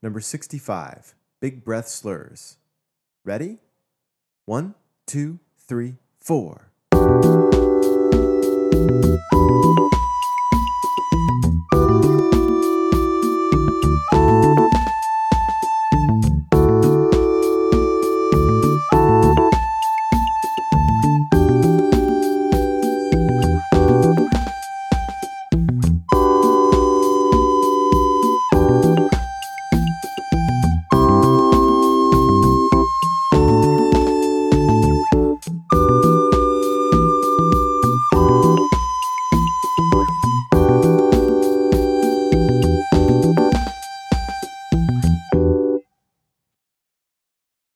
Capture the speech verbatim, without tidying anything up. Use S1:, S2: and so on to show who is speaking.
S1: Number sixty-five, big breath slurs. Ready? One, two, three, four.